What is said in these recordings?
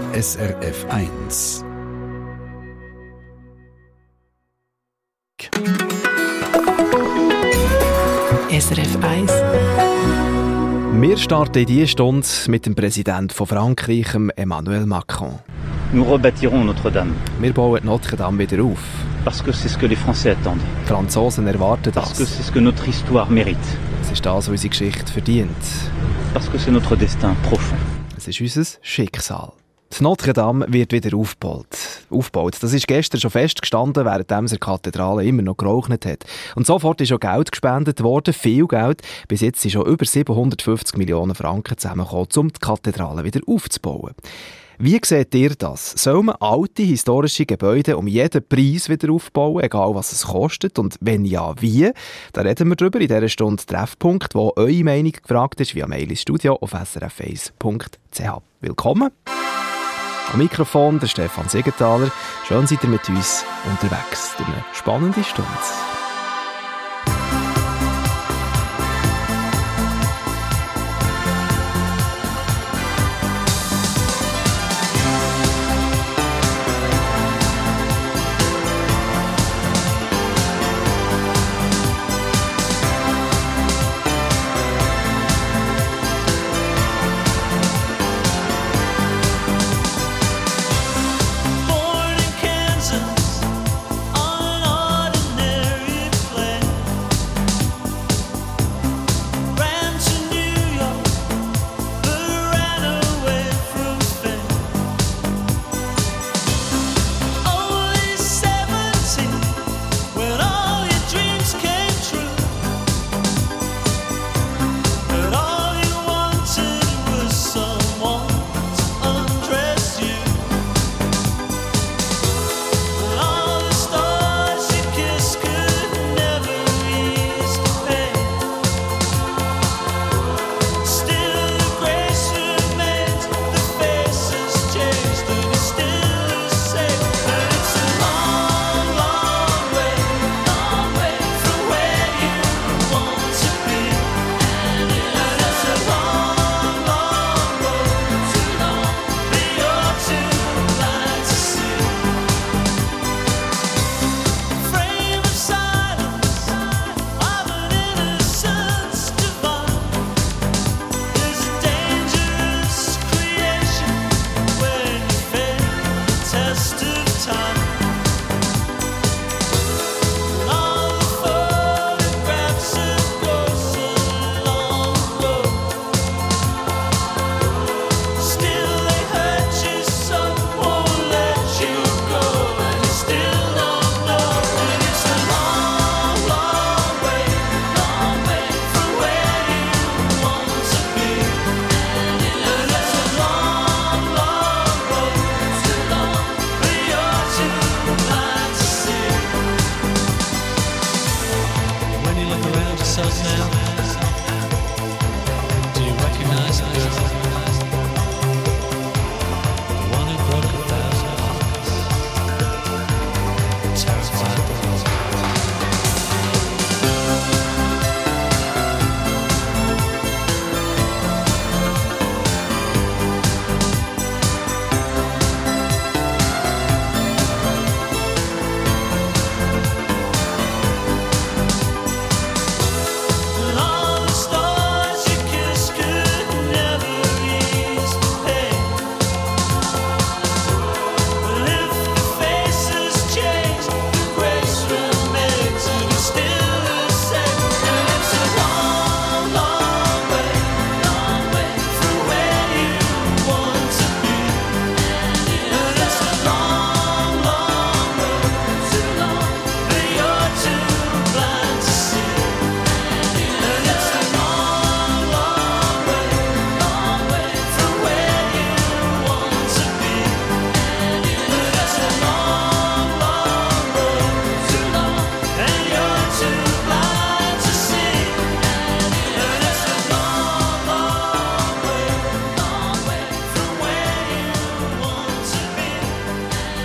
SRF 1. SRF 1. Wir starten in diese Stunde mit dem Präsidenten von Frankreich, Emmanuel Macron. Nous rebâtirons Notre-Dame. Wir bauen Notre-Dame wieder auf. Parce que c'est ce que les Français attendent. Die Franzosen erwarten Parce que das. c'est ce que notre histoire mérite. Es ist das, was unsere Geschichte verdient. Parce que c'est notre destin profond. Es ist unser Schicksal. Die Notre-Dame wird wieder aufgebaut. Das ist gestern schon festgestanden, während die Kathedrale immer noch geraucht hat. Und sofort ist auch Geld gespendet worden, viel Geld. Bis jetzt sind schon über 750 Millionen Franken zusammengekommen, um die Kathedrale wieder aufzubauen. Wie seht ihr das? Soll man alte historische Gebäude um jeden Preis wieder aufbauen, egal was es kostet? Und wenn ja, wie? Da reden wir darüber in dieser Stunde Treffpunkt, wo eure Meinung gefragt ist, via Mail ins Studio auf srf1.ch. Willkommen! Am Mikrofon der Stefan Siegenthaler. Schön seid ihr mit uns unterwegs durch eine spannende Stunde.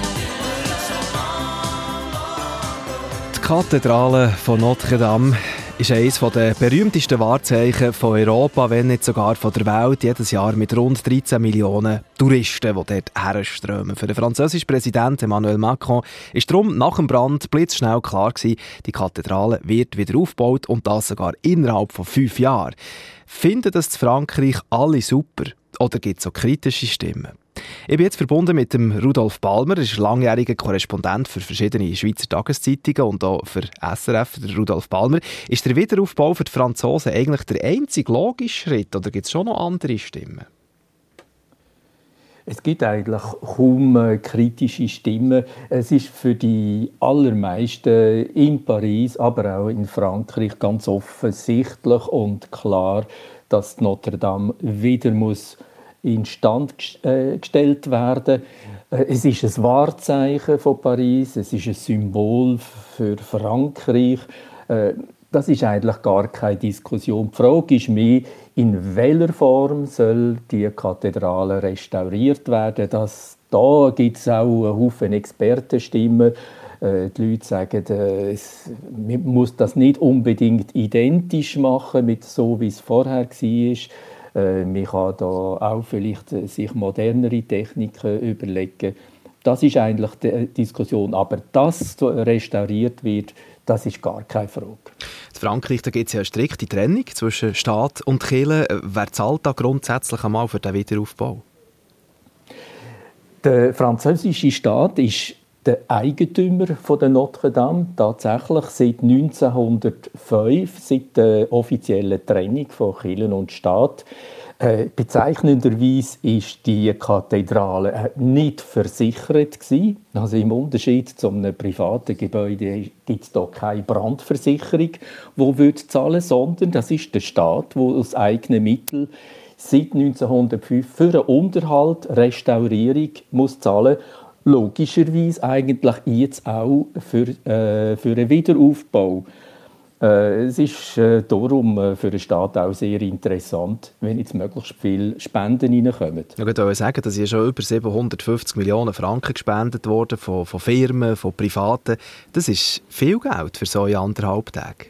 Die Kathedrale von Notre-Dame ist eines der berühmtesten Wahrzeichen von Europa, wenn nicht sogar von der Welt. Jedes Jahr mit rund 13 Millionen Touristen, die dort herströmen. Für den französischen Präsidenten Emmanuel Macron ist darum nach dem Brand blitzschnell klar gewesen, die Kathedrale wird wieder aufgebaut und das sogar innerhalb von 5 Jahren. Finden das in Frankreich alle super? Oder gibt es auch kritische Stimmen? Ich bin jetzt verbunden mit dem Rudolf Palmer. Er ist langjähriger Korrespondent für verschiedene Schweizer Tageszeitungen und auch für SRF. Der Rudolf Palmer. Ist der Wiederaufbau für die Franzosen eigentlich der einzige logische Schritt oder gibt es schon noch andere Stimmen? Es gibt eigentlich kaum kritische Stimmen. Es ist für die allermeisten in Paris, aber auch in Frankreich ganz offensichtlich und klar, dass Notre Dame wieder instand gestellt werden. Es ist ein Wahrzeichen von Paris, es ist ein Symbol für Frankreich. Das ist eigentlich gar keine Diskussion. Die Frage ist mehr, in welcher Form soll die Kathedrale restauriert werden. Da gibt es auch einen Haufen Expertenstimmen. Die Leute sagen, man muss das nicht unbedingt identisch machen mit so, wie es vorher war. Man kann da auch vielleicht sich modernere Techniken überlegen. Das ist eigentlich die Diskussion. Aber dass restauriert wird, das ist gar keine Frage. In Frankreich gibt es ja eine strikte Trennung zwischen Staat und Kirche. Wer zahlt da grundsätzlich einmal für den Wiederaufbau? Der französische Staat ist der Eigentümer von der Notre Dame, tatsächlich seit 1905, seit der offiziellen Trennung von Kirche und Staat. Bezeichnenderweise ist die Kathedrale nicht versichert gewesen. Also im Unterschied zu einem privaten Gebäude gibt es hier keine Brandversicherung, die zahlen würde, sondern das ist der Staat, der aus eigenen Mitteln seit 1905 für einen Unterhalt, Restaurierung muss zahlen. Logischerweise eigentlich jetzt auch für einen Wiederaufbau. Es ist darum für den Staat auch sehr interessant, wenn jetzt möglichst viele Spenden reinkommen. Ich wollte sagen, dass hier schon über 750 Millionen Franken gespendet wurden von Firmen, von Privaten. Das ist viel Geld für so 1,5 Tage.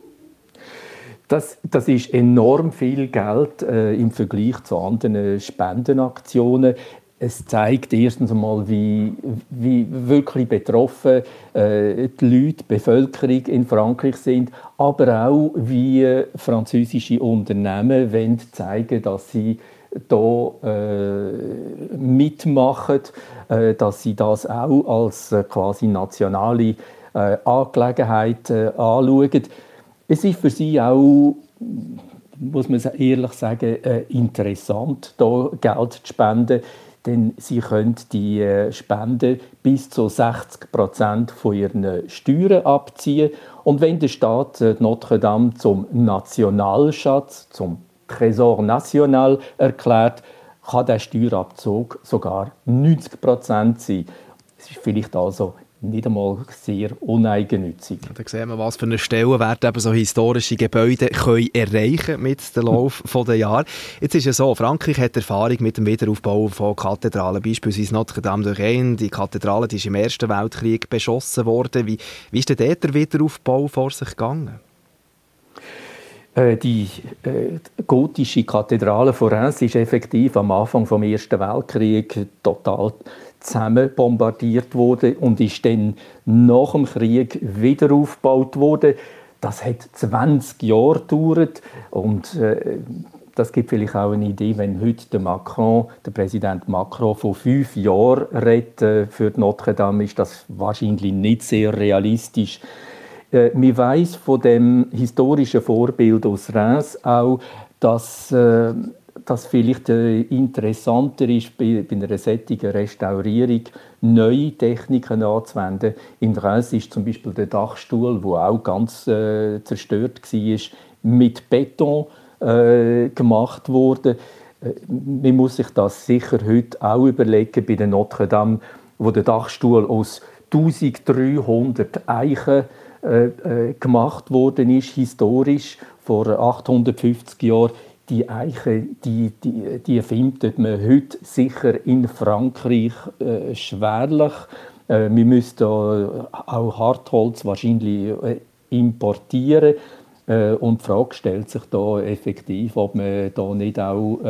Das ist enorm viel Geld im Vergleich zu anderen Spendenaktionen. Es zeigt erstens einmal, wie wirklich betroffen die Leute, die Bevölkerung in Frankreich sind, aber auch, wie französische Unternehmen wollen zeigen, dass sie hier mitmachen, dass sie das auch als quasi nationale Angelegenheit anschauen. Es ist für sie auch, muss man ehrlich sagen, interessant, hier Geld zu spenden. Denn sie können die Spenden bis zu 60% von ihren Steuern abziehen. Und wenn der Staat Notre Dame zum Nationalschatz, zum Trésor National erklärt, kann der Steuerabzug sogar 90% sein. Es ist vielleicht also nicht einmal sehr uneigennützig. Da sehen wir, was für einen Stellenwert eben so historische Gebäude können erreichen mit dem Lauf der Jahre. Jetzt ist es so, Frankreich hat Erfahrung mit dem Wiederaufbau von Kathedralen, beispielsweise Notre Dame de Rennes. Die Kathedrale die ist im Ersten Weltkrieg beschossen worden. Wie ist denn dort der Wiederaufbau vor sich gegangen? Die gotische Kathedrale von Reims ist effektiv am Anfang des Ersten Weltkriegs total zusammen bombardiert wurde und ist dann nach dem Krieg wieder aufgebaut worden. Das hat 20 Jahre gedauert und das gibt vielleicht auch eine Idee, wenn heute der Präsident Macron von 5 Jahren redet für Notre Dame, ist das wahrscheinlich nicht sehr realistisch. Man weiss von dem historischen Vorbild aus Reims auch, dass vielleicht interessanter ist, bei einer solchen Restaurierung neue Techniken anzuwenden. In Reims ist zum Beispiel der Dachstuhl, der auch ganz zerstört war, mit Beton gemacht worden. Man muss sich das sicher heute auch überlegen bei der Notre Dame, wo der Dachstuhl aus 1300 Eichen gemacht worden ist, historisch, vor 850 Jahren. Die Eiche, die findet man heute sicher in Frankreich schwerlich. Wir müssten auch Hartholz wahrscheinlich importieren. Und die Frage stellt sich da effektiv, ob man da nicht auch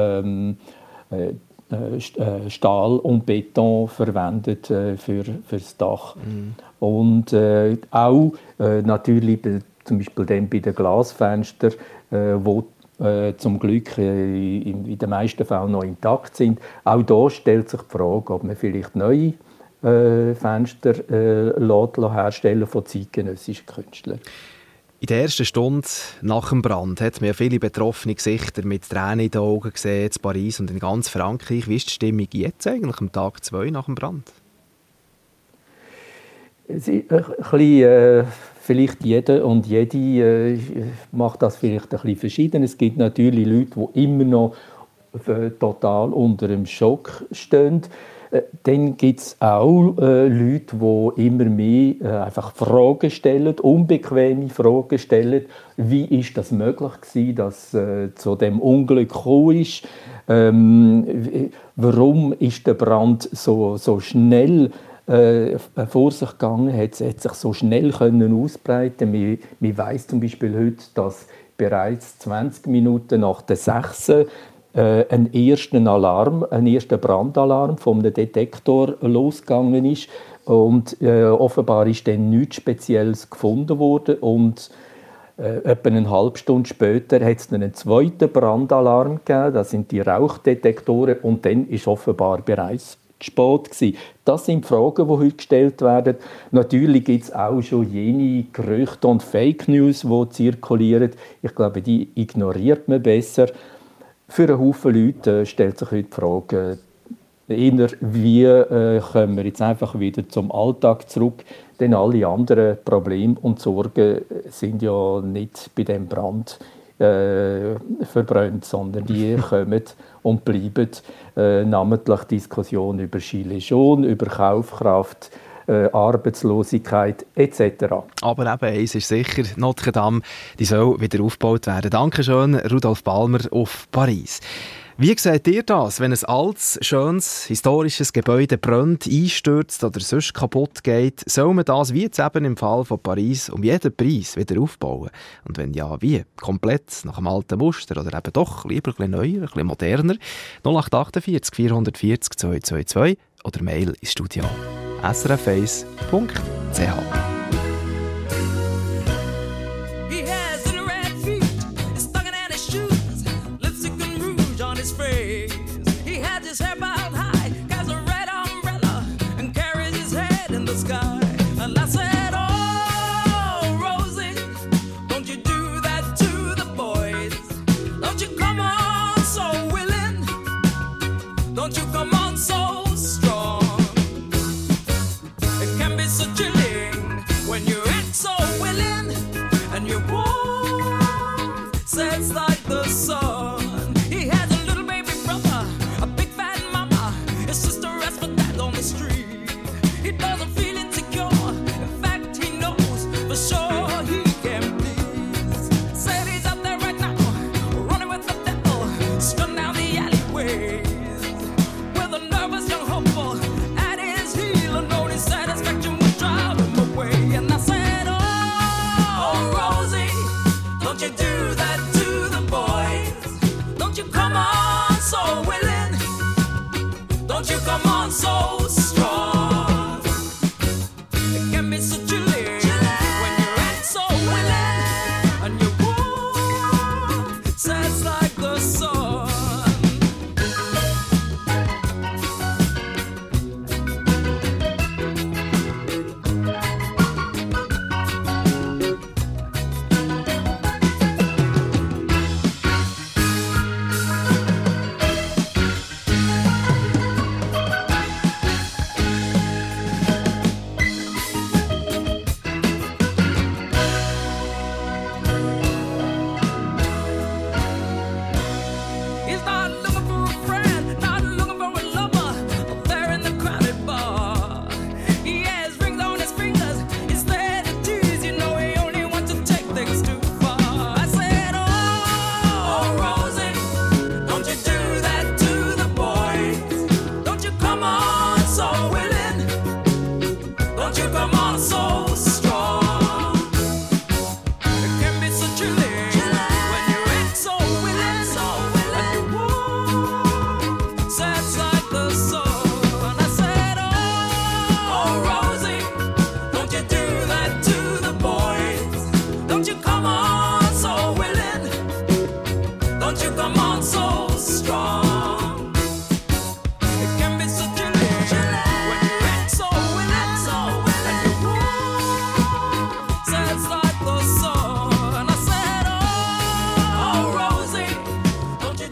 Stahl und Beton verwendet für das Dach. Und auch natürlich zum Beispiel dann bei den Glasfenstern, wo zum Glück in den meisten Fällen noch intakt sind. Auch da stellt sich die Frage, ob man vielleicht neue Fenster herstellen von zeitgenössischen Künstlern. In der ersten Stunde nach dem Brand hat man ja viele betroffene Gesichter mit Tränen in den Augen gesehen, in Paris und in ganz Frankreich. Wie ist die Stimmung jetzt eigentlich am Tag 2 nach dem Brand? Vielleicht jeder und jede macht das vielleicht ein bisschen verschieden. Es gibt natürlich Leute, die immer noch total unter dem Schock stehen. Dann gibt es auch Leute, die immer mehr einfach Fragen stellen, unbequeme Fragen stellen. Wie ist das möglich gewesen, dass zu dem Unglück gekommen ist? Warum ist der Brand so schnell vor sich gegangen? Hat sich so schnell ausbreiten? Man weiss zum Beispiel heute, dass bereits 20 Minuten nach der 6 ein erster Brandalarm vom Detektor losgegangen ist und offenbar ist dann nichts Spezielles gefunden worden und etwa eine halbe Stunde später hat es einen zweiten Brandalarm gegeben, das sind die Rauchdetektoren und dann ist offenbar bereits spät gewesen. Das sind Fragen, die heute gestellt werden. Natürlich gibt es auch schon jene Gerüchte und Fake News, die zirkulieren. Ich glaube, die ignoriert man besser. Für einen Haufen Leute stellt sich heute die Frage, wie kommen wir jetzt einfach wieder zum Alltag zurück, denn alle anderen Probleme und Sorgen sind ja nicht bei dem Brand verbrannt, sondern die kommen und bleiben, namentlich Diskussionen über Gilets jaunes, über Kaufkraft, Arbeitslosigkeit etc. Aber eben, eins ist sicher, Notre Dame, die soll wieder aufgebaut werden. Dankeschön, Rudolf Balmer auf Paris. Wie seht ihr das, wenn ein altes, schönes, historisches Gebäude brennt, einstürzt oder sonst kaputt geht? Soll man das, wie jetzt eben im Fall von Paris, um jeden Preis wieder aufbauen? Und wenn ja, wie? Komplett nach dem alten Muster oder eben doch lieber ein bisschen neuer, ein bisschen moderner? 0848 440 222 oder Mail ins Studio srf1.ch.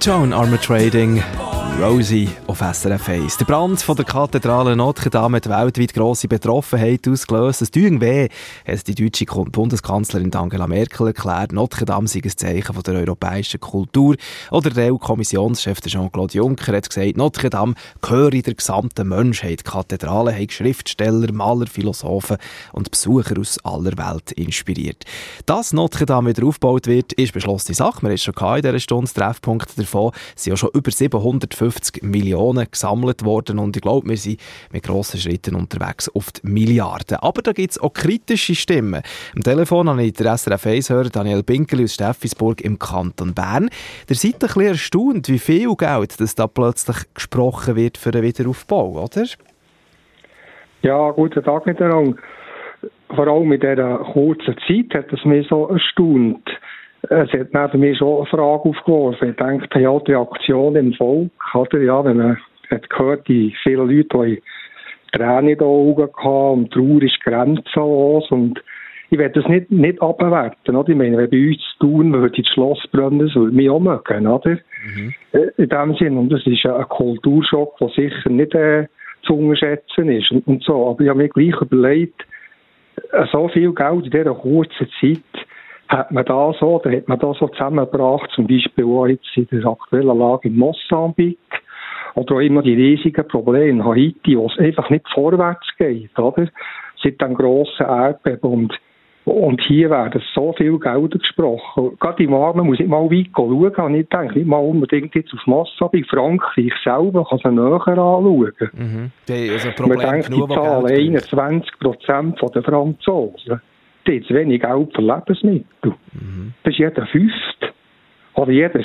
Joan Armour Trading, Rosie auf SRF 1. Der Brand von der Kathedrale Notre Dame hat weltweit grosse Betroffenheit ausgelöst. Das tut weh, hat die deutsche Bundeskanzlerin Angela Merkel erklärt. Notre Dame sei ein Zeichen von der europäischen Kultur. Oder der EU-Kommissionschef Jean-Claude Juncker hat gesagt, Notre Dame gehöre der gesamten Menschheit. Die Kathedrale hat Schriftsteller, Maler, Philosophen und Besucher aus aller Welt inspiriert. Dass Notre Dame wieder aufgebaut wird, ist beschlossene Sache. Wir haben schon in dieser Stunde Treffpunkte davon. Es sind ja schon über 750 Millionen gesammelt worden und ich glaube, wir sind mit grossen Schritten unterwegs auf die Milliarden. Aber da gibt es auch kritische Stimmen. Am Telefon habe ich den SRF 1-Hörer Daniel Binkeli aus Steffisburg im Kanton Bern. Ihr seid ein bisschen erstaunt, wie viel Geld das da plötzlich gesprochen wird für den Wiederaufbau, oder? Ja, guten Tag miteinander. Vor allem in dieser kurzen Zeit hat es mich so erstaunt. Es hat neben mir schon eine Frage aufgeworfen. Ich denke, ja, die Reaktion im Volk, oder? Ja, wenn man hat gehört, die vielen Leute, die Tränen in den Augen hatten und Trauer ist grenzenlos. Und ich will das nicht abwerten, oder? Ich meine, wenn bei uns zu tun würde das Schloss brennen, das würde mich auch mögen, oder? In dem Sinn. Und das ist ein Kulturschock, der sicher nicht zu unterschätzen ist. Und so. Aber ich habe mir gleich überlegt, so viel Geld in dieser kurzen Zeit, hat man da so zusammengebracht, zum Beispiel auch jetzt in der aktuellen Lage in Mosambik, oder auch immer die riesigen Probleme in Haiti, wo es einfach nicht vorwärts geht, oder? Seit dem grossen Erdbeben und hier werden so viel Gelder gesprochen. Gerade im Armen muss ich mal weit schauen, und ich denke nicht mal unbedingt jetzt auf Mosambik, Frankreich selber kann es näher anschauen. Also man denkt, die zahlen 21% der Franzosen. Die haben zu wenig Geld für Lebensmittel. Das ist jeder Fünfte. Oder jeder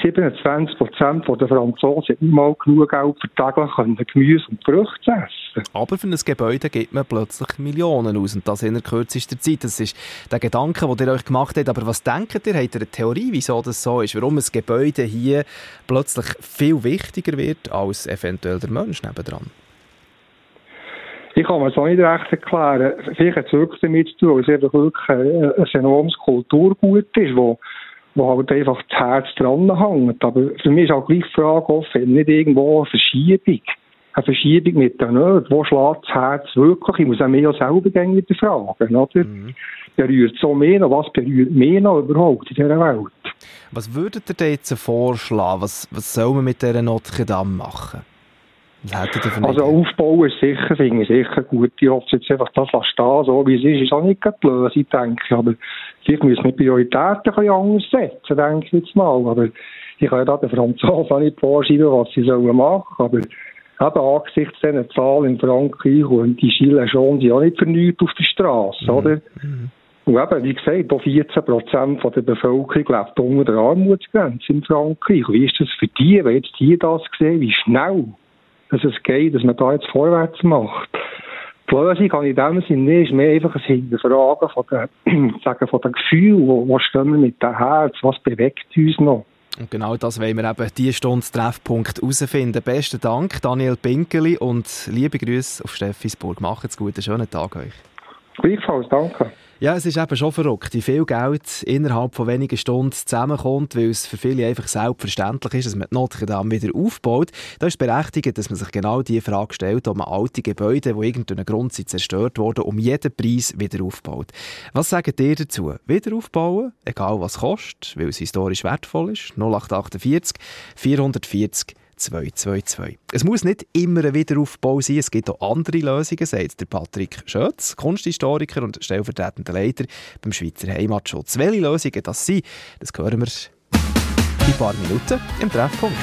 27% der Franzosen hat nicht mal genug Geld für täglich Gemüse und Früchte zu essen. Aber für ein Gebäude gibt man plötzlich Millionen aus und das in der kürzester Zeit. Das ist der Gedanke, den ihr euch gemacht habt. Aber was denkt ihr? Habt ihr eine Theorie, wieso das so ist? Warum ein Gebäude hier plötzlich viel wichtiger wird als eventuell der Mensch nebendran? Ich kann mir das auch nicht recht erklären. Vielleicht hat es wirklich damit zu tun, weil es einfach wirklich ein enormes Kulturgut ist, wo halt einfach das Herz dran hängt. Aber für mich ist auch gleich die Frage offen, nicht irgendwo eine Verschiebung mit den Nöten. Wo schlägt das Herz wirklich? Ich muss auch mir selber wieder fragen, oder? Berührt so mehr noch? Was berührt mehr noch überhaupt in dieser Welt? Was würdet ihr denn jetzt vorschlagen? Was soll man mit dieser Notre Dame machen? Also aufbauen ist sicher, finde ich sicher gut. Ich hoffe jetzt einfach, das lässt stehen, so wie es ist auch nicht die Lösung, denke ich. Aber vielleicht müssen wir die Prioritäten ein bisschen anders setzen, denke ich jetzt mal. Aber ich kann ja da den Franzosen auch nicht vorschreiben, was sie sollen machen. Aber eben angesichts dieser Zahlen in Frankreich und die Gilets jaunes sind auch nicht für nichts auf der Straße, oder? Und eben, wie gesagt, auch 14% der Bevölkerung lebt unter der Armutsgrenze in Frankreich. Wie ist das für die, wenn jetzt die das sehen, wie schnell dass es geht, dass man da jetzt vorwärts macht. Die Lösung kann in dem Sinne ist mehr einfach ein Hinterfragen von den Gefühlen, wo stehen wir mit dem Herz, was bewegt uns noch. Und genau das wollen wir eben diese Stunde Treffpunkt herausfinden. Besten Dank, Daniel Binkeli, und liebe Grüße auf Steffisburg. Macht's gut, einen schönen Tag euch. Gleichfalls, danke. Ja, es ist eben schon verrückt, wie viel Geld innerhalb von wenigen Stunden zusammenkommt, weil es für viele einfach selbstverständlich ist, dass man die Notre Dame wieder aufbaut. Da ist berechtigt, dass man sich genau die Frage stellt, ob man alte Gebäude, die irgendeinen Grund sind zerstört wurden, um jeden Preis wieder aufbaut. Was sagt ihr dazu? Wieder aufbauen, egal was kostet, weil es historisch wertvoll ist? 0848 440 222. Es muss nicht immer ein Wiederaufbau sein, es gibt auch andere Lösungen, sagt der Patrick Schötz, Kunsthistoriker und stellvertretender Leiter beim Schweizer Heimatschutz. Welche Lösungen das sind, das hören wir in ein paar Minuten im Treffpunkt.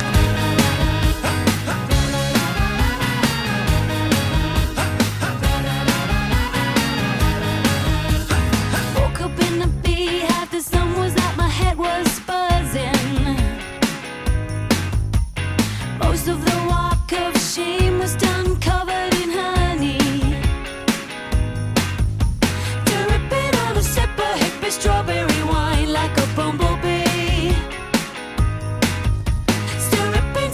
Strawberry wine like a bumblebee. Still ripping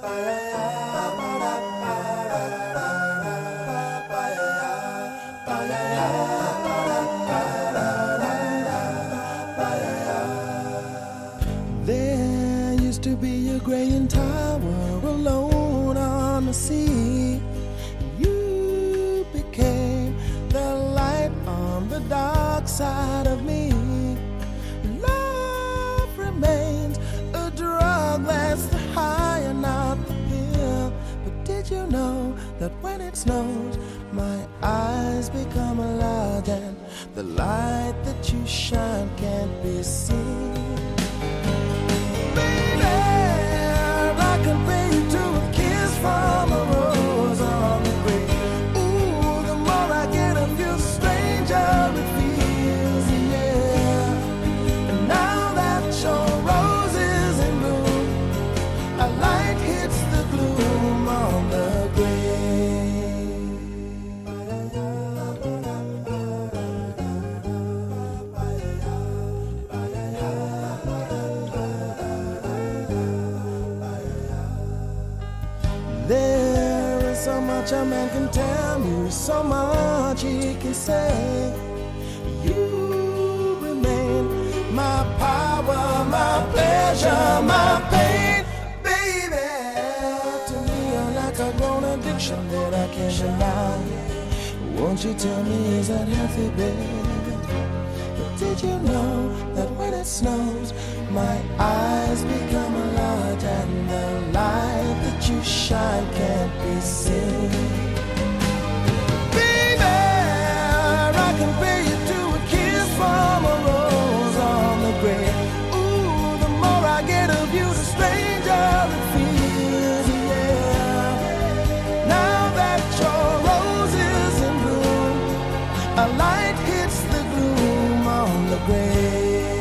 There used to be a graying tower alone on the sea. You became the light on the dark side of me. Love remains a drug that's the high and not the pill. But did you know that when it snows, my eyes become large and the light that you shine can't be seen? I compare you to a kiss from a rose on the grave. Ooh, the more I get of you, the stranger it feels, yeah. And now that your rose is in bloom, a light hits the gloom on the There is so much a man can tell you, so much he can say. You remain my power, my pleasure, my pain, baby. To me, you're like a grown addiction that I can't deny. Won't you tell me, is that healthy, baby? But did you know that when it snows, my eyes become large and the light that you shine can't be seen? Baby, I compare you to a kiss from a rose on the grave. Ooh, the more I get of you, the stranger it feels, yeah. Now that your rose is in bloom, a light hits the gloom on the grave.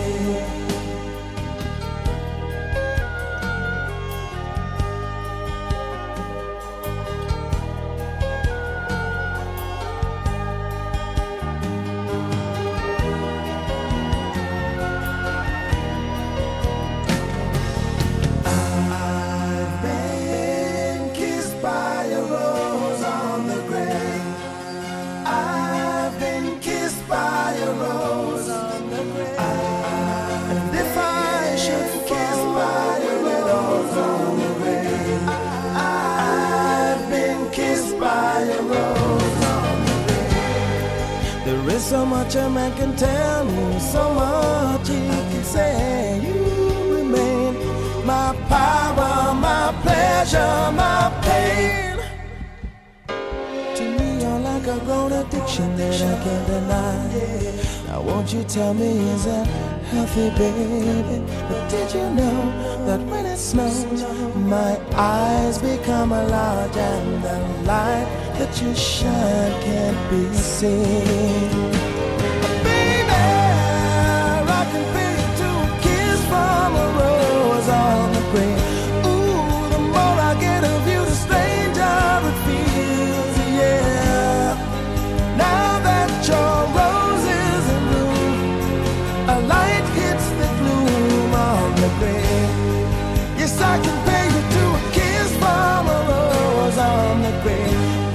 There is so much a man can tell me, so much he can say. You remain my power, my pleasure, my pain. To me, you're like a grown addiction that I can't deny. Now won't you tell me, is that healthy, baby? But did you know that when it snows, my eyes become large and the light that you shine can't be seen? Baby, I compare you to a kiss from a rose on the grave. Ooh, the more I get of you, the stranger it feels, yeah. Now that your rose is in bloom, a light hits the gloom on the grave. Yes, I compare you to a kiss from a rose on the grave.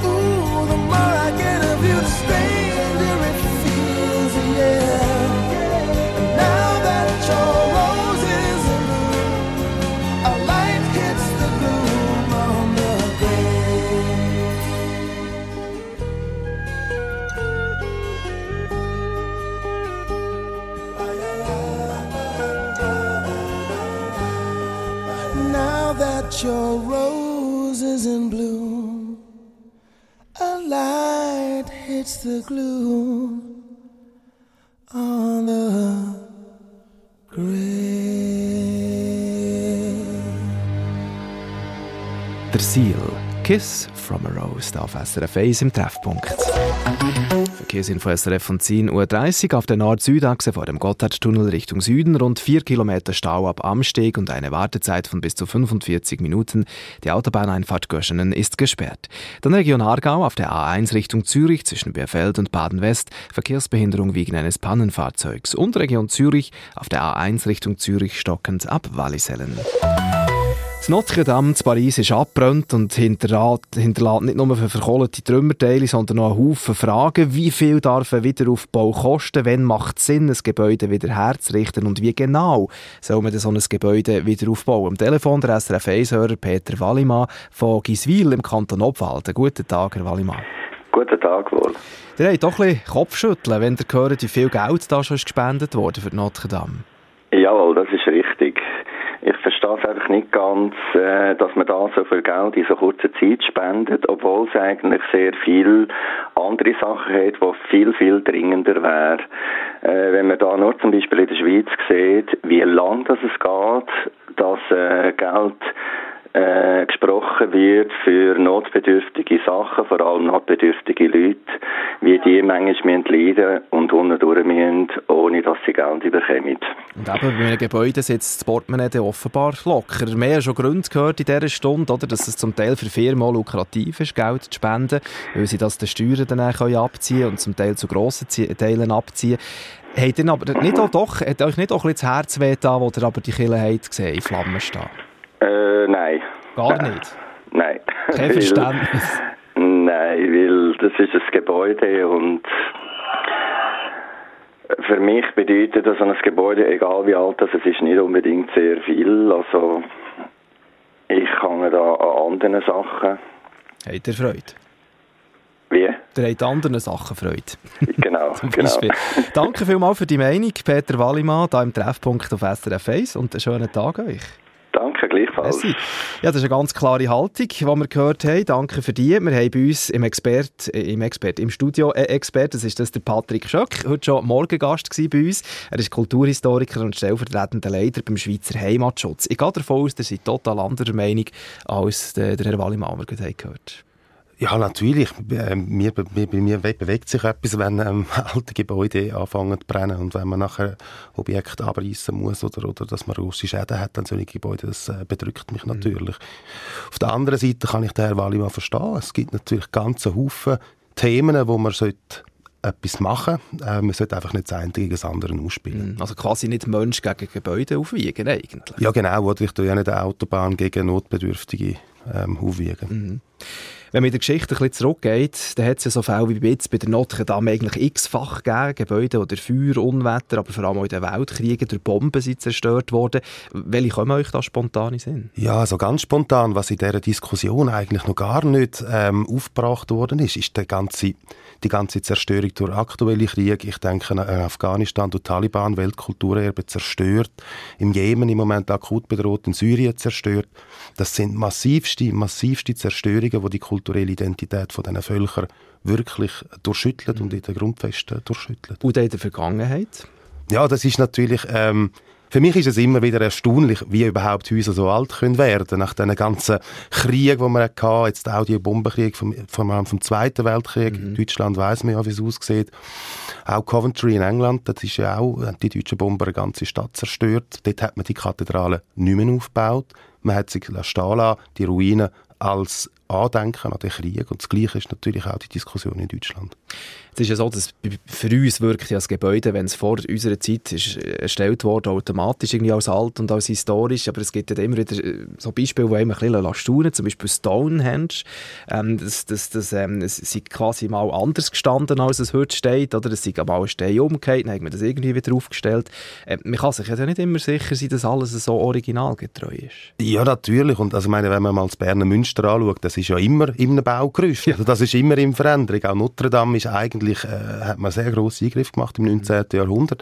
Your rose is in bloom, a light hits the gloom on the grave. Der Seal, Kiss from a Rose, da auf SRF 1 im Treffpunkt. Verkehrsinfo SRF von 10.30 Uhr auf der Nord-Süd-Achse vor dem Gotthardtunnel Richtung Süden. Rund 4 Kilometer Stau ab Amsteg und eine Wartezeit von bis zu 45 Minuten. Die Autobahneinfahrt Göschenen ist gesperrt. Dann Region Aargau auf der A1 Richtung Zürich zwischen Bierfeld und Baden-West. Verkehrsbehinderung wegen eines Pannenfahrzeugs. Und Region Zürich auf der A1 Richtung Zürich stockend ab Wallisellen. Das Notre Dame in Paris ist abgebrannt und hinterlässt nicht nur für verkohlte Trümmerteile, sondern noch einen Haufen Fragen. Wie viel darf ein Wiederaufbau kosten? Wann macht es Sinn, ein Gebäude wieder herzurichten? Und wie genau soll man so ein Gebäude wieder aufbauen? Am Telefon der SRF 1-Hörer Peter Wallimann von Giswil im Kanton Obwalden. Guten Tag, Herr Wallimann. Guten Tag wohl. Ihr habt doch ein bisschen Kopfschütteln, wenn ihr hört, wie viel Geld da schon gespendet wurde für Notre Dame. Jawohl, das ist richtig. Ich verstehe es einfach nicht ganz, dass man da so viel Geld in so kurzer Zeit spendet, obwohl es eigentlich sehr viel andere Sachen hat, die viel, viel dringender wären. Wenn man da nur zum Beispiel in der Schweiz sieht, wie lang das es geht, dass Geld gesprochen wird für notbedürftige Sachen, vor allem notbedürftige Leute, wie die manchmal leiden und unten durch müssen, ohne dass sie Geld bekommen. Und eben bei einem Gebäude sitzt das Portemonnaie offenbar locker. Wir haben schon Gründe gehört in dieser Stunde, oder, dass es zum Teil für Firmen lukrativ ist, Geld zu spenden, weil sie das den Steuern dann abziehen können und zum Teil zu grossen Teilen abziehen. Hat euch nicht auch ein bisschen das Herz wehgetan, wo ihr aber die Kirche habt gesehen, in Flammen stehen? Nein. Gar nicht? Nein. Kein Verständnis? Nein, weil das ist ein Gebäude und für mich bedeutet das ein Gebäude, egal wie alt das ist, nicht unbedingt sehr viel. Also ich hänge da an anderen Sachen. Habt ihr Freude? Wie? Ihr habt an anderen Sachen Freude. Genau, genau. Danke vielmals für die Meinung, Peter Wallimann, hier im Treffpunkt auf SRF 1 und einen schönen Tag euch. Danke, gleichfalls. Ja, das ist eine ganz klare Haltung, die wir gehört haben. Danke für die. Wir haben bei uns im Studio einen Experten, das ist der Patrick Schöck, heute schon Morgengast bei uns. Er ist Kulturhistoriker und stellvertretender Leiter beim Schweizer Heimatschutz. Ich gehe davon aus, ihr seid total anderer Meinung als der Herr Wallimann, den wir gehört haben. Ja, natürlich. Bei mir bewegt sich etwas, wenn alte Gebäude anfangen zu brennen und wenn man nachher Objekte abreißen muss oder dass man grosse Schäden hat an solchen Gebäuden, das bedrückt mich natürlich. Auf der anderen Seite kann ich den Herrn Wallimann verstehen. Es gibt natürlich ganze Haufen Themen, wo man etwas machen sollte. Man sollte einfach nicht das eine gegen das andere ausspielen. Also quasi nicht Mensch gegen Gebäude aufwiegen eigentlich. Ja genau, oder ich tue ja nicht eine Autobahn gegen Notbedürftige aufwiegen. Mhm. Wenn man in der Geschichte ein bisschen zurückgeht, dann hat es ja so Fälle wie jetzt bei der Notre Dame eigentlich x-fach gegeben. Gebäude, die durch Feuer, Unwetter, aber vor allem auch in den Weltkriegen durch Bomben sind zerstört worden. Welche kommen euch da spontan in den Sinn? Ja, also ganz spontan, was in dieser Diskussion eigentlich noch gar nicht aufgebracht worden ist die ganze Zerstörung durch aktuelle Kriege. Ich denke an Afghanistan, durch Taliban, Weltkulturerbe zerstört. Im Jemen im Moment akut bedroht, in Syrien zerstört. Das sind massivste Zerstörungen, die kulturelle Identität von diesen Völkern wirklich durchschüttelt und in den Grundfesten durchschüttelt. Und in der Vergangenheit? Ja, das ist natürlich... für mich ist es immer wieder erstaunlich, wie überhaupt Häuser so alt können werden. Nach diesen ganzen Kriegen, die man hatten, jetzt auch die Bombenkrieg vom Zweiten Weltkrieg. In Deutschland weiss man ja, wie es aussieht. Auch Coventry in England, das ist ja auch, die deutschen Bomber eine ganze Stadt zerstört. Dort hat man die Kathedrale nicht mehr aufgebaut. Man hat sie stehen lassen, die Ruinen als Andenken an den Krieg. Und das Gleiche ist natürlich auch die Diskussion in Deutschland. Es ist ja so, dass für uns wirkt ja das Gebäude, wenn es vor unserer Zeit ist erstellt wurde, automatisch irgendwie als alt und als historisch. Aber es gibt ja immer wieder so Beispiele, die einem ein bisschen staunen. Zum Beispiel Stonehenge. Es ist quasi mal anders gestanden, als es heute steht. Oder es ist mal ein Stein umgekehrt, dann hat man das irgendwie wieder aufgestellt. Man kann sich ja nicht immer sicher sein, dass alles so originalgetreu ist. Ja, natürlich. Und also meine, wenn man mal das Berner Münster anschaut, das ist ja immer in einem Baugerüst. Ja. Also das ist immer in Veränderung. Auch Notre Dame ist eigentlich hat man sehr grossen Eingriff gemacht im 19. Jahrhundert.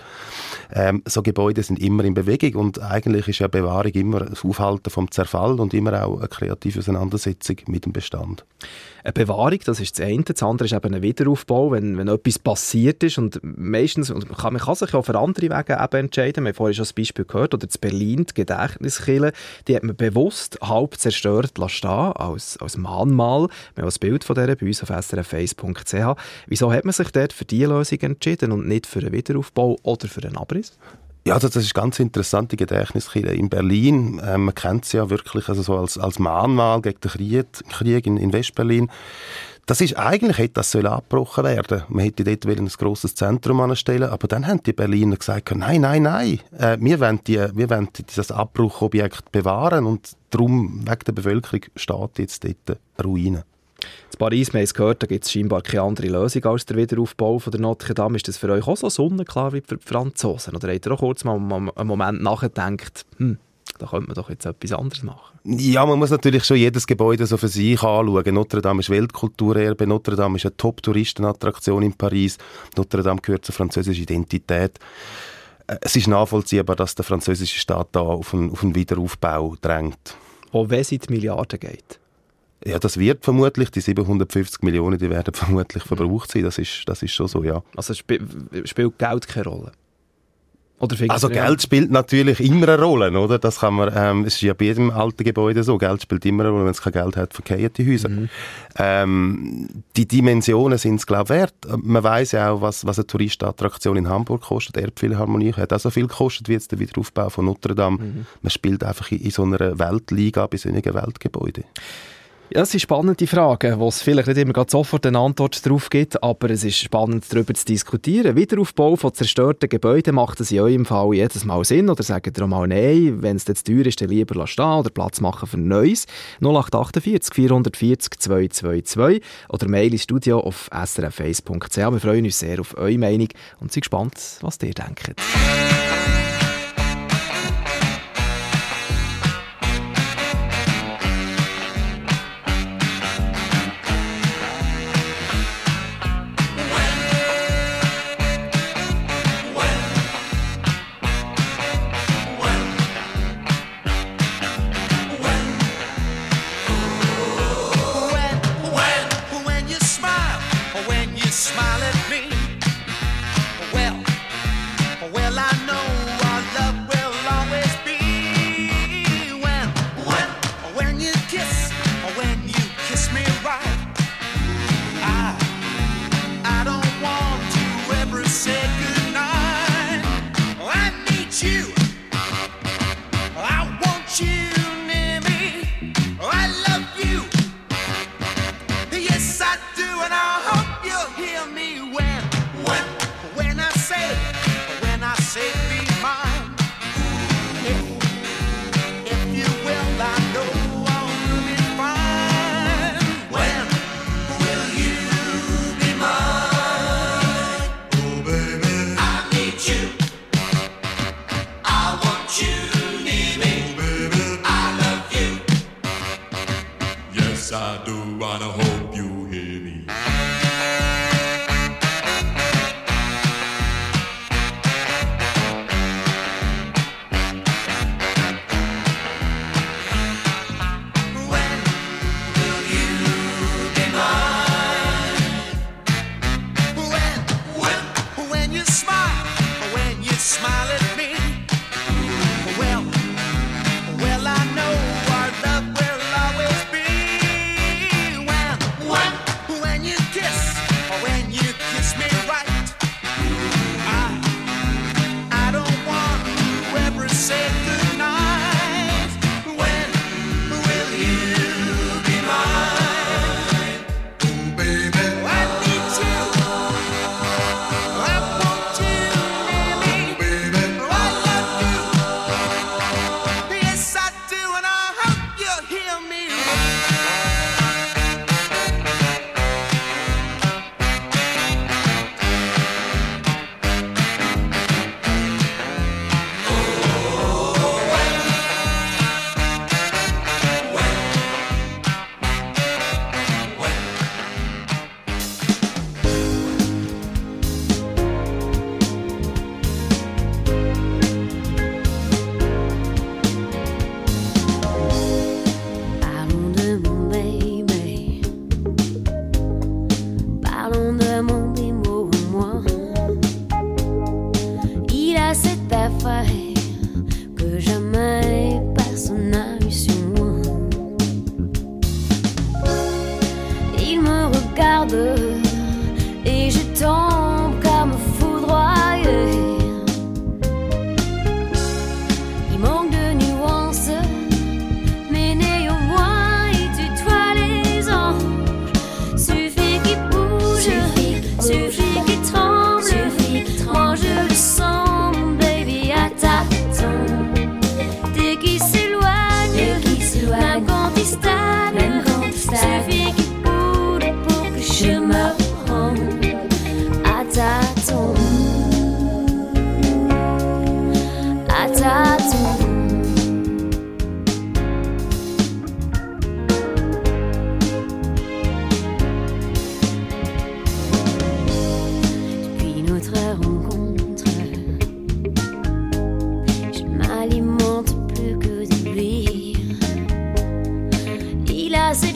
So Gebäude sind immer in Bewegung und eigentlich ist ja Bewahrung immer das Aufhalten vom Zerfall und immer auch eine kreative Auseinandersetzung mit dem Bestand. Eine Bewahrung, das ist das eine. Das andere ist eben ein Wiederaufbau, wenn etwas passiert ist. Und meistens, man kann sich ja für andere Wege eben entscheiden. Wir haben vorhin schon das Beispiel gehört, oder in Berlin, die Gedächtniskirche, die hat man bewusst halb zerstört stehen, als Mahnmal. Wir haben ein Bild von der bei uns auf srf1.ch. Wieso hat man sich dort für diese Lösung entschieden und nicht für einen Wiederaufbau oder für einen Abriss? Ja, das ist ganz interessant, die Gedächtniskirche in Berlin. Man kennt sie ja wirklich also so als Mahnmal gegen den Krieg in Westberlin. Eigentlich hätte das abgebrochen werden. Man hätte dort ein grosses Zentrum anstellen, aber dann haben die Berliner gesagt, nein, wir wollen dieses Abbruchobjekt bewahren und darum, wegen der Bevölkerung, steht jetzt dort Ruine. In Paris, wir haben es gehört, da gibt es scheinbar keine andere Lösung als der Wiederaufbau von der Notre Dame. Ist das für euch auch so sonnenklar wie für die Franzosen? Oder habt ihr auch kurz mal einen Moment nachgedacht, da könnte man doch jetzt etwas anderes machen? Ja, man muss natürlich schon jedes Gebäude so für sich anschauen. Notre Dame ist Weltkulturerbe, Notre Dame ist eine Top-Touristenattraktion in Paris, Notre Dame gehört zur französischen Identität. Es ist nachvollziehbar, dass der französische Staat da auf einen Wiederaufbau drängt. Auch wenn es in die Milliarden geht? Ja, das wird vermutlich, die 750 Millionen, die werden vermutlich verbraucht sein, das ist schon so, ja. Also spielt Geld keine Rolle? Also Geld spielt natürlich immer eine Rolle, oder? Das kann man, es ist ja bei jedem alten Gebäude so, Geld spielt immer eine Rolle, wenn es kein Geld hat, verkehren die Häuser. Die Dimensionen sind es, glaube ich, wert. Man weiss ja auch, was eine Touristenattraktion in Hamburg kostet. Elbphilharmonie hat auch so viel gekostet wie jetzt der Wiederaufbau von Notre Dame. Man spielt einfach in so einer Weltliga bei solchen Weltgebäuden. Ja, es sind spannende Fragen, wo es vielleicht nicht immer sofort eine Antwort darauf gibt, aber es ist spannend, darüber zu diskutieren. Wiederaufbau von zerstörten Gebäuden, macht es in eurem Fall jedes Mal Sinn? Oder sagt ihr auch mal nein, wenn es jetzt teuer ist, dann lieber stehen oder Platz machen für Neues? 0848 440 222 oder Mail ins Studio auf srf1.ch. Wir freuen uns sehr auf eure Meinung und sind gespannt, was ihr denkt. Suffit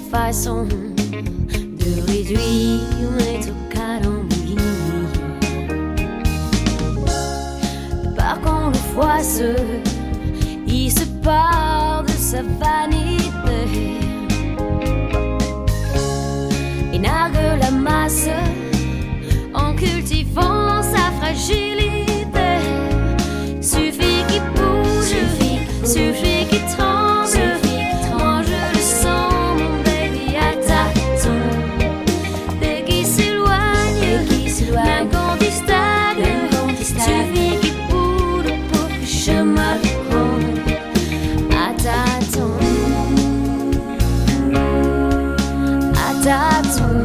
façon de réduire mes calomnies. Par contre, le froisseux, il se part de sa vanité et nargue la masse en cultivant sa fragilité. Suffit qu'il bouge, suffit qu'il tremble. Moi je le sens, mon baby, à tâtons. Dès qu'il s'éloigne, même quand il stagne, suffit qu'il bouge pour que je me rende à tâtons. À tâtons.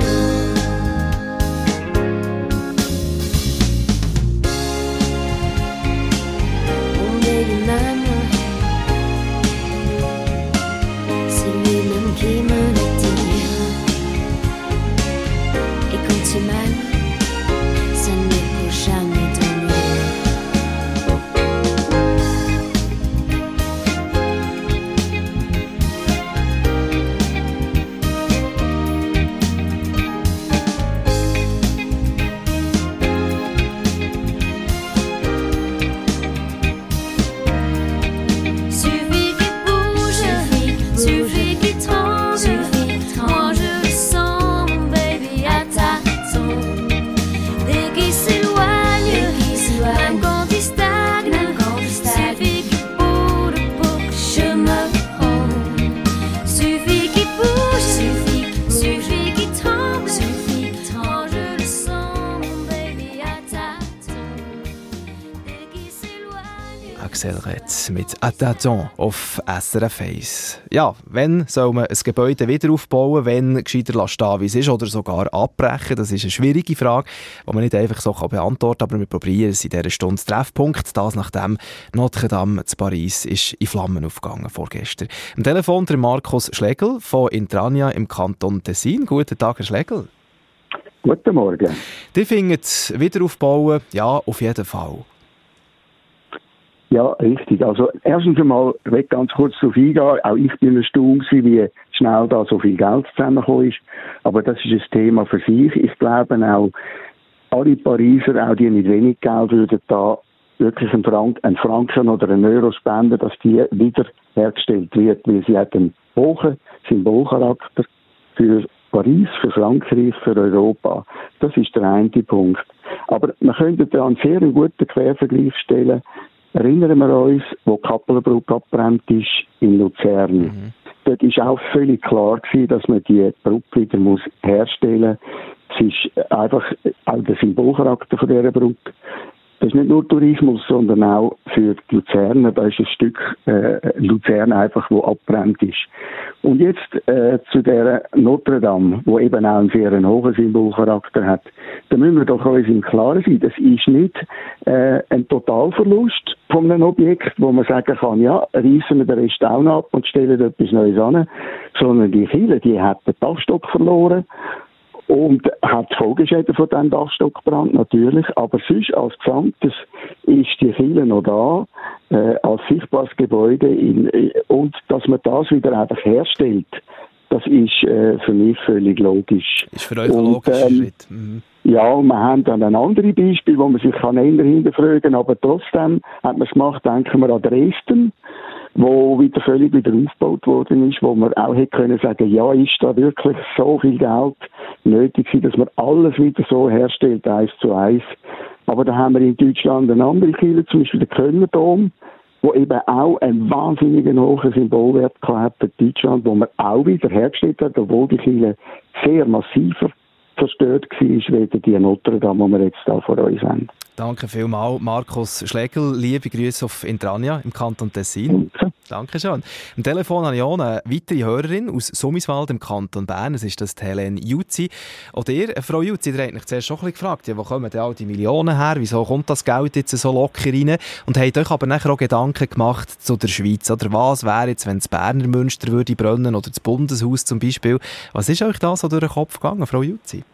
Mit «Attention» auf SRF 1. Ja, wenn soll man ein Gebäude wieder aufbauen, wenn gescheiter stehen, wie es ist, oder sogar abbrechen? Das ist eine schwierige Frage, die man nicht einfach so beantworten kann, aber wir probieren es in dieser Stunde. Treffpunkt, das nachdem Notre Dame zu Paris ist in Flammen aufgegangen vorgestern. Am Telefon der Markus Schlegel von Intrania im Kanton Tessin. Guten Tag, Herr Schlegel. Guten Morgen. Die finden wieder aufbauen, ja, auf jeden Fall. Ja, richtig. Also erstens einmal, ich will ganz kurz darauf eingehen, auch ich bin erstaunt, wie schnell da so viel Geld zusammengekommen ist. Aber das ist ein Thema für sich. Ich glaube auch, alle Pariser, auch die nicht wenig Geld, würden da wirklich einen Franken oder einen Euro spenden, dass die wieder hergestellt wird, weil sie hat einen hohen Symbolcharakter für Paris, für Frankreich, für Europa. Das ist der eine Punkt. Aber man könnte da einen sehr guten Quervergleich stellen. Erinnern wir uns, wo die Kappelerbrücke abbrennt ist in Luzern. Mhm. Dort war auch völlig klar gewesen, dass man die Brücke wieder herstellen muss. Es ist einfach auch der Symbolcharakter von dieser Brücke. Das ist nicht nur Tourismus, sondern auch für die Luzerner. Da ist ein Stück Luzern einfach, wo abbrennt ist. Und jetzt zu der Notre Dame, wo eben auch einen sehr hohen Symbolcharakter hat. Da müssen wir doch uns im Klaren sein, das ist nicht ein Totalverlust von einem Objekt, wo man sagen kann, ja, reissen wir den Rest auch noch ab und stellen etwas Neues an, sondern die Kirche, die hat den Dachstock verloren und hat Folgeschäden von diesem Dachstockbrand natürlich, aber sonst als Gesamtes ist die Kirche noch da, als sichtbares Gebäude und dass man das wieder einfach herstellt, das ist für mich völlig logisch. Ist für euch ein logischer Schritt. Mhm. Ja, wir haben dann ein anderes Beispiel, wo man sich eher hinterfragen kann, aber trotzdem hat man es gemacht, denken wir an Dresden, wo wieder völlig wieder aufgebaut worden ist, wo man auch hätte können sagen, ja, ist da wirklich so viel Geld nötig gewesen, dass man alles wieder so herstellt, 1:1. Aber da haben wir in Deutschland eine andere Kirche, zum Beispiel den Kölner Dom, wo eben auch einen wahnsinnigen hohen Symbolwert hat für Deutschland, wo man auch wieder hergestellt hat, obwohl die Kirche sehr massiver zerstört war, wie die Notre Dame, die wir jetzt hier vor uns haben. Danke vielmals, Markus Schlegel. Liebe Grüße auf Intrania im Kanton Tessin. Danke schön. Am Telefon habe ich auch eine weitere Hörerin aus Summiswald im Kanton Bern. Es ist das Helene Juzi. Auch ihr, Frau Juzi, ihr habt mich zuerst schon ein bisschen gefragt, ja, wo kommen denn all die Millionen her? Wieso kommt das Geld jetzt so locker rein? Und habt euch aber nachher auch Gedanken gemacht zu der Schweiz. Oder was wäre jetzt, wenn das Berner Münster würde brennen oder das Bundeshaus zum Beispiel? Was ist euch da so durch den Kopf gegangen, Frau Juzi?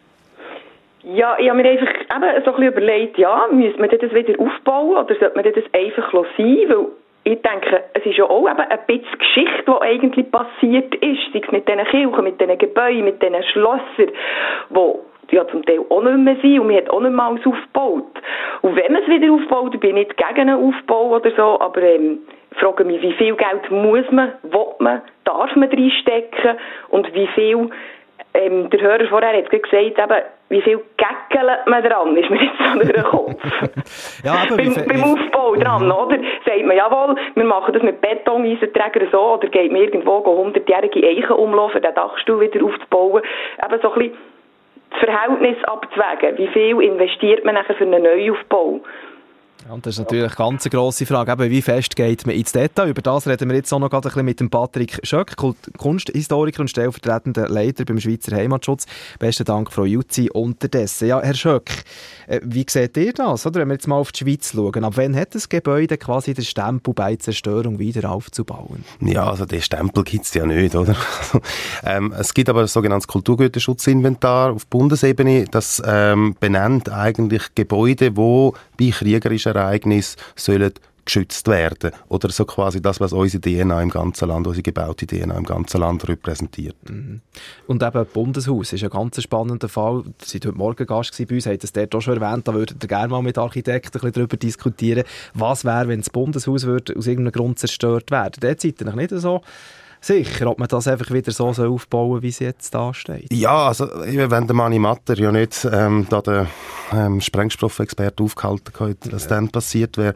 Ja, ich habe mir einfach eben so ein bisschen überlegt, ja, müsste man das wieder aufbauen oder sollte man das einfach sein? Weil ich denke, es ist ja auch eben ein bisschen Geschichte, die eigentlich passiert ist, sei es mit diesen Kirchen, mit diesen Gebäuden, mit diesen Schlössern, die ja zum Teil auch nicht mehr sind und man hat auch nicht mehr alles aufgebaut. Und wenn man es wieder aufbaut, ich bin nicht gegen einen Aufbau oder so, aber frage mich, wie viel Geld muss man, will man, darf man reinstecken und wie viel, der Hörer vorher hat gesagt, eben, wie viel Gäckelt man dran, ist mir jetzt so durch den Kopf. Ja, aber beim Aufbau dran, oder? Sagt man, jawohl, wir machen das mit Betoneisenträgern so, oder geht man irgendwo 100-jährige Eichen umlaufen, den Dachstuhl wieder aufzubauen. Eben so ein bisschen das Verhältnis abzuwägen. Wie viel investiert man nachher für einen Neuaufbau? Ja, und das ist natürlich eine ganz grosse Frage. Eben, wie fest geht man ins Detail? Über das reden wir jetzt auch noch ein bisschen mit dem Patrick Schöck, Kunsthistoriker und stellvertretender Leiter beim Schweizer Heimatschutz. Besten Dank, Frau Jutzi, unterdessen. Ja, Herr Schöck, wie seht ihr das? Oder? Wenn wir jetzt mal auf die Schweiz schauen, ab wann hat das Gebäude quasi den Stempel bei Zerstörung wieder aufzubauen? Ja, also den Stempel gibt es ja nicht, oder? Es gibt aber ein sogenanntes Kulturgüterschutzinventar auf Bundesebene, das benennt eigentlich Gebäude, die bei kriegerischen Ereignissen sollen geschützt werden. Oder so quasi das, was unsere DNA im ganzen Land, unsere gebaute DNA im ganzen Land repräsentiert. Mhm. Und eben Bundeshaus ist ein ganz spannender Fall. Sie waren heute Morgen Gast bei uns, haben das dort auch schon erwähnt. Da würdet ihr gerne mal mit Architekten ein bisschen darüber diskutieren, was wäre, wenn das Bundeshaus würde aus irgendeinem Grund zerstört werden. Dort seid ihr noch nicht so sicher, ob man das einfach wieder so aufbauen soll, wie es jetzt da steht. Ja, also wenn der Mani Matter ja nicht da der Sprengstoffexperte aufgehalten hat, was dann passiert wäre.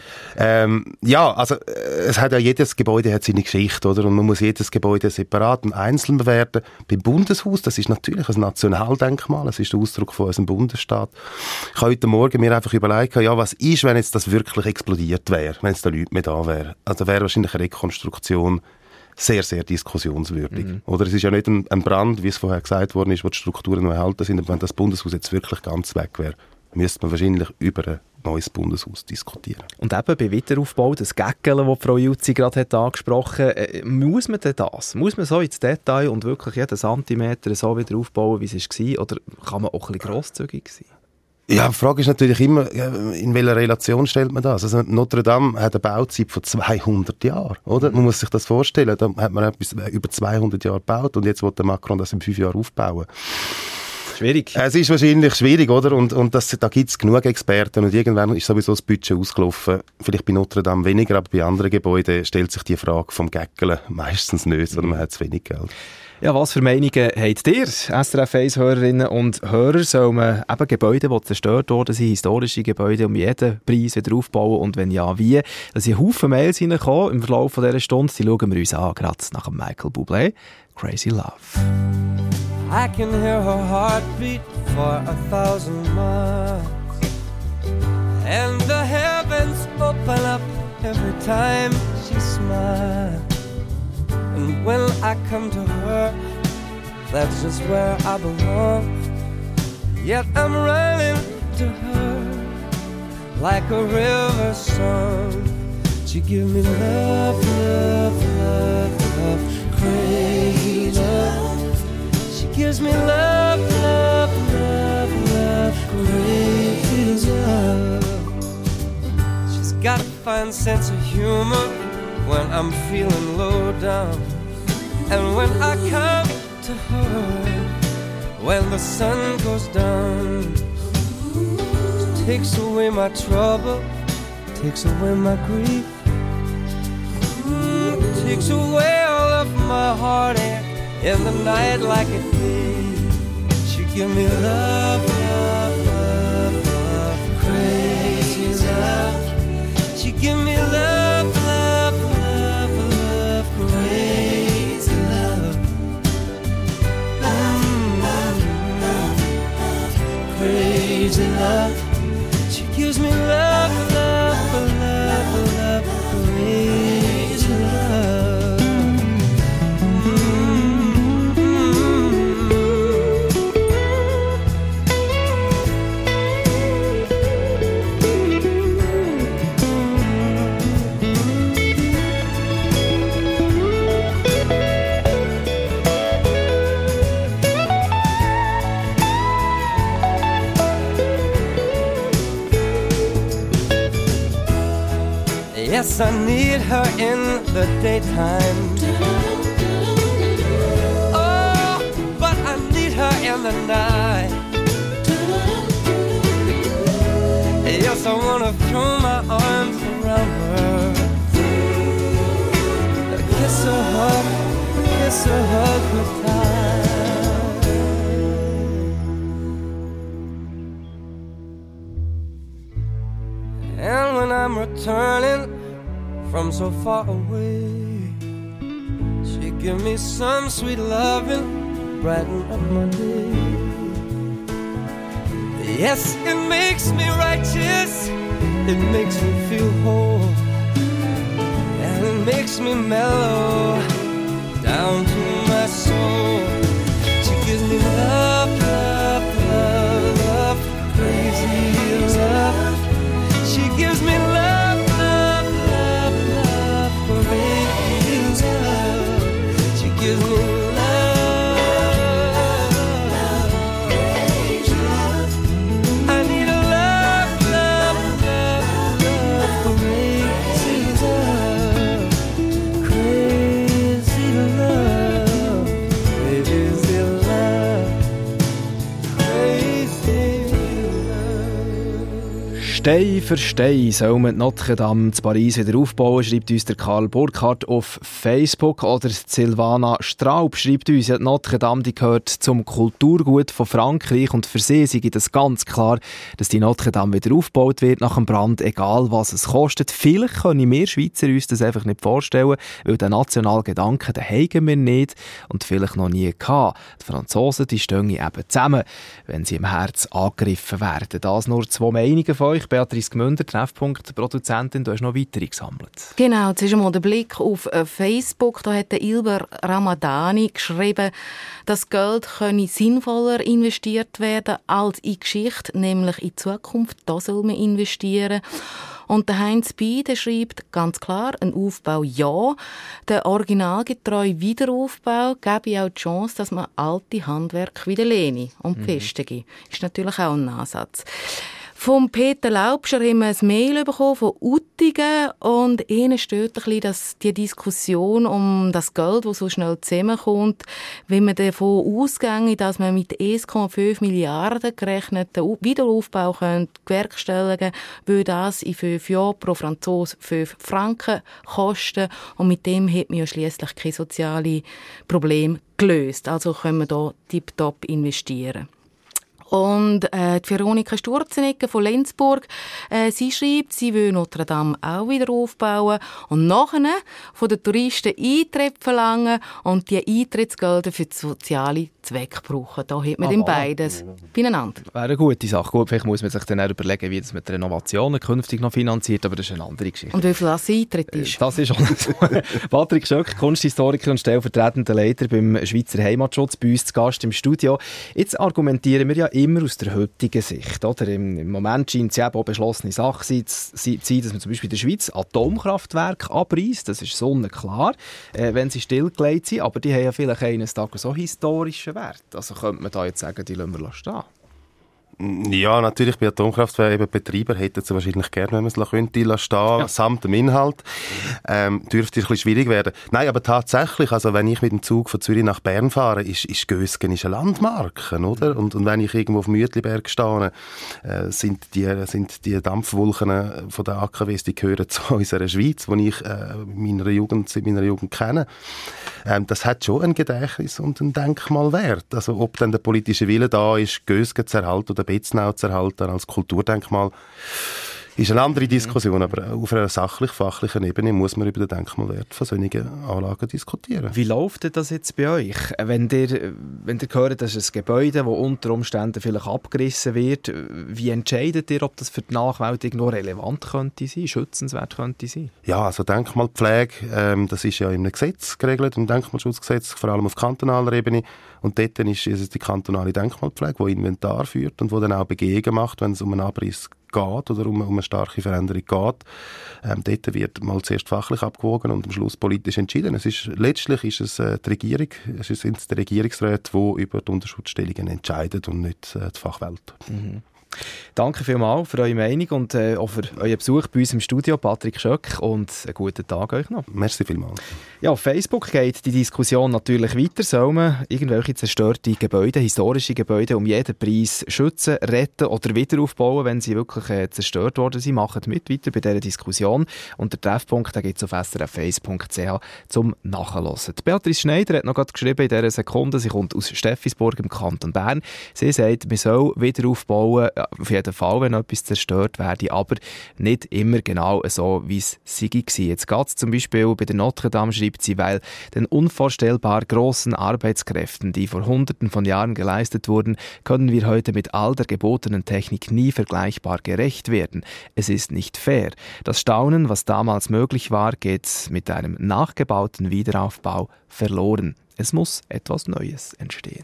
Ja, also es hat ja jedes Gebäude hat seine Geschichte, oder? Und man muss jedes Gebäude separat und einzeln bewerten. Beim Bundeshaus, das ist natürlich ein Nationaldenkmal, das ist der Ausdruck von unserem Bundesstaat. Ich habe heute Morgen mir einfach überlegt, ja, was ist, wenn jetzt das wirklich explodiert wäre, wenn es da Leute mehr da wären. Also wäre wahrscheinlich eine Rekonstruktion sehr, sehr diskussionswürdig. Mhm. Oder es ist ja nicht ein Brand, wie es vorher gesagt worden ist, wo die Strukturen noch erhalten sind. Und wenn das Bundeshaus jetzt wirklich ganz weg wäre, müsste man wahrscheinlich über ein neues Bundeshaus diskutieren. Und eben bei Wiederaufbau, das Gäckeln, das Frau Jutzi gerade hat angesprochen hat, muss man denn das? Muss man so ins Detail und wirklich jeden Zentimeter so wieder aufbauen, wie es war? Oder kann man auch ein bisschen grosszügig sein? Ja, die Frage ist natürlich immer, in welcher Relation stellt man das? Also Notre Dame hat eine Bauzeit von 200 Jahren, oder? Man muss sich das vorstellen, da hat man etwas über 200 Jahre gebaut und jetzt will der Macron das in 5 Jahren aufbauen. Schwierig. Es ist wahrscheinlich schwierig, oder? Und da gibt es genug Experten und irgendwann ist sowieso das Budget ausgelaufen. Vielleicht bei Notre Dame weniger, aber bei anderen Gebäuden stellt sich die Frage vom Gäckeln meistens nicht, sondern man hat zu wenig Geld. Ja, was für Meinungen habt ihr, SRF 1-Hörerinnen und Hörer? Soll man eben Gebäude, die zerstört worden sind, historische Gebäude, um jeden Preis wieder aufbauen? Und wenn ja, wie? Da sind Haufen Mails reingekommen im Verlauf dieser Stunde. Die schauen wir uns an, gerade nach dem Michael Bublé. Crazy Love. I can hear her heartbeat for 1,000 miles, and the heavens open up every time she smiles. And when I come to her, that's just where I belong. Yet I'm running to her like a river song. She gives me love, love, love, love, crazy love. She gives me love, love, love, love, crazy love. She's got a fine sense of humor when I'm feeling low down, and when I come to her, when the sun goes down, she takes away my trouble, takes away my grief, takes away all of my heartache in the night like a thief. She give me love, love, love, love, crazy love. She give me love, love, love, love, crazy love. Crazy love. She gives me love, love, love, love, crazy love. Yes, I need her in the daytime. Oh, but I need her in the night. Yes, I wanna throw my arms around her. Kiss her, hug her tight. And when I'm returning from so far away, she give me some sweet loving, brighten up my day. Yes, it makes me righteous, it makes me feel whole, and it makes me mellow down to my soul. She gives me love, love, love, love, crazy love. She gives me love, love, love, love, crazy love. She gives me Stein für Stein soll man Notre Dame zu Paris wieder aufbauen, schreibt uns der Karl Burkhardt auf Facebook. Oder Silvana Straub schreibt uns, ja, Notre Dame die gehört zum Kulturgut von Frankreich und für sie sei das ganz klar, dass die Notre Dame wieder aufgebaut wird nach dem Brand, egal was es kostet. Vielleicht können wir Schweizer uns das einfach nicht vorstellen, weil den nationalen Gedanken, den haben wir nicht und vielleicht noch nie gehabt. Die Franzosen, die stehen eben zusammen, wenn sie im Herz angegriffen werden. Das nur 2 Meinungen von euch. Beatrice Gmünder, Treffpunkt Produzentin, du hast noch weitere gesammelt. Genau, jetzt ist einmal der Blick auf Facebook. Da hat der Ilber Ramadani geschrieben, das Geld könne sinnvoller investiert werden als in Geschichte, nämlich in Zukunft. Da soll man investieren. Und der Heinz Bide schreibt ganz klar, ein Aufbau ja. Der originalgetreue Wiederaufbau gebe auch die Chance, dass man alte Handwerk wieder lehne und festige. Ist natürlich auch ein Ansatz. Vom Peter Laubscher haben wir ein Mail bekommen von Uttigen und ihnen stört ein bisschen, dass die Diskussion um das Geld, das so schnell zusammenkommt, wenn man davon ausgeht, dass man mit 1,5 Milliarden gerechneten Wiederaufbau bewerkstelligen könnte, würde das in 5 Jahren pro Franzose 5 Franken kosten und mit dem hat man ja schliesslich keine sozialen Probleme gelöst. Also können wir hier tiptop investieren. Und die Veronika Sturzenegger von Lenzburg, sie schreibt, sie will Notre Dame auch wieder aufbauen und nachher von den Touristen Eintritt verlangen und die Eintrittsgelder für die soziale Zwecke brauchen. Da hat man dann beides beieinander. Wäre eine gute Sache. Gut, vielleicht muss man sich dann auch überlegen, wie das mit Renovationen künftig noch finanziert, aber das ist eine andere Geschichte. Und wie viel das Eintritt ist? Das ist auch so. Patrick Schöck, Kunsthistoriker und stellvertretender Leiter beim Schweizer Heimatschutz, bei uns zu Gast im Studio. Jetzt argumentieren wir ja immer aus der heutigen Sicht. Oder? Im Moment scheint es ja auch beschlossene Sache zu sein, dass man zum Beispiel in der Schweiz Atomkraftwerke abreißt. Das ist sonnenklar, wenn sie stillgelegt sind. Aber die haben ja vielleicht eines Tages so historischen Wert. Also könnte man da jetzt sagen, die lassen wir stehen. Ja, natürlich, bei Atomkraftwerken, Betreiber hätten sie wahrscheinlich gerne, wenn man es stehen lassen, samt dem Inhalt. Dürfte ein bisschen schwierig werden. Nein, aber tatsächlich, also wenn ich mit dem Zug von Zürich nach Bern fahre, ist Gösgen eine Landmarke, oder? Und wenn ich irgendwo auf Mütliberg stehe, sind die Dampfwolken von der AKWs, die gehören zu unserer Schweiz, die ich seit meiner Jugend kenne. Das hat schon ein Gedächtnis und ein Denkmalwert. Also ob dann der politische Wille da ist, Gösgen zu erhalten oder Betznau zu erhalten als Kulturdenkmal, ist eine andere Diskussion, aber auf einer sachlich-fachlichen Ebene muss man über den Denkmalwert von solchen Anlagen diskutieren. Wie läuft denn das jetzt bei euch? Wenn ihr hört, dass ein Gebäude, das unter Umständen vielleicht abgerissen wird, wie entscheidet ihr, ob das für die Nachwelt irgendwo relevant könnte sein, schützenswert könnte sein? Ja, also Denkmalpflege, das ist ja im Gesetz geregelt, im Denkmalschutzgesetz, vor allem auf kantonaler Ebene. Und dort ist es die kantonale Denkmalpflege, die Inventar führt und die dann auch Begehungen macht, wenn es um einen Abriss geht oder um eine starke Veränderung geht. Dort wird mal zuerst fachlich abgewogen und am Schluss politisch entschieden. Letztlich ist es die Regierung, sind es die Regierungsräte, die über die Unterschutzstellungen entscheiden und nicht die Fachwelt. Mhm. Danke vielmals für eure Meinung und auch für euren Besuch bei uns im Studio, Patrick Schöck, und einen guten Tag euch noch. Merci vielmals. Ja, auf Facebook geht die Diskussion natürlich weiter. Soll man irgendwelche zerstörte Gebäude, historische Gebäude, um jeden Preis schützen, retten oder wieder aufbauen, wenn sie wirklich zerstört worden sind? Macht mit weiter bei dieser Diskussion. Und der Treffpunkt gibt es auf srf1.ch zum Nachhören. Die Beatrice Schneider hat noch gerade geschrieben in dieser Sekunde, sie kommt aus Steffisburg im Kanton Bern. Sie sagt, man soll wieder aufbauen, auf jeden Fall, wenn etwas zerstört werde, aber nicht immer genau so, wie es sei. Jetzt geht es zum Beispiel bei der Notre Dame, schreibt sie, weil den unvorstellbar großen Arbeitskräften, die vor Hunderten von Jahren geleistet wurden, können wir heute mit all der gebotenen Technik nie vergleichbar gerecht werden. Es ist nicht fair. Das Staunen, was damals möglich war, geht mit einem nachgebauten Wiederaufbau verloren. Es muss etwas Neues entstehen.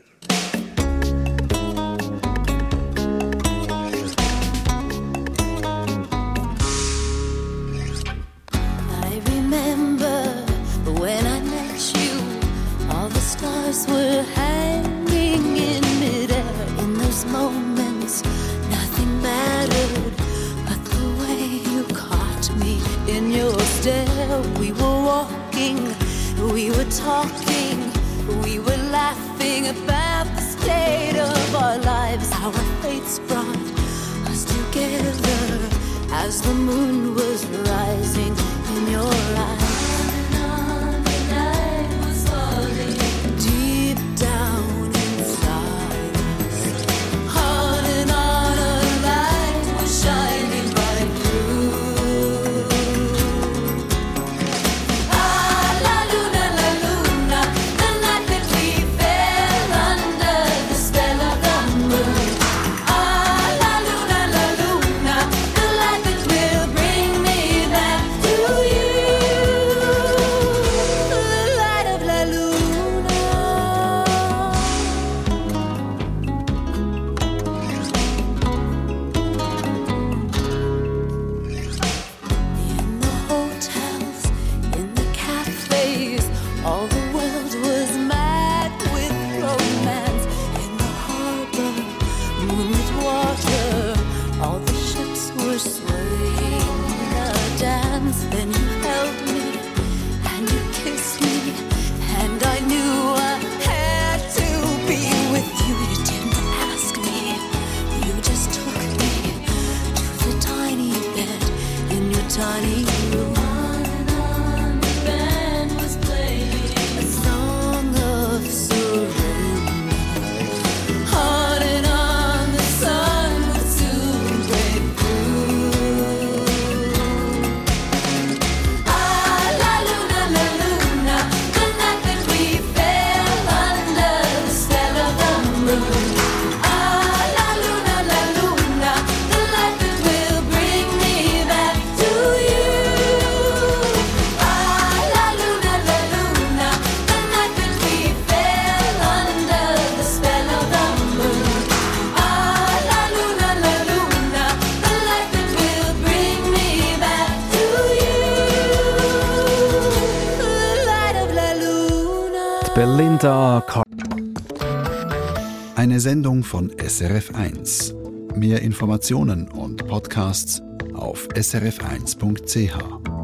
Were hanging in midair. In those moments, nothing mattered but the way you caught me in your stare. We were walking, we were talking, we were laughing about the state of our lives. Our fates brought us together as the moon was rising in your eyes. Down inside us, on and on a light was shining right through. Ah, la luna, the night that we fell under the spell of the moon. Ah, la luna, the light that will bring me back to you. The light of la luna. All the world was mad with romance. In the harbor, moonlit water, all the ships were swaying in a dance. Then you held me and you kissed me, and I knew I had to be with you. You didn't ask me, you just took me to the tiny bed in your tiny room. Belinda Eine Sendung von SRF1. Mehr Informationen und Podcasts auf srf1.ch.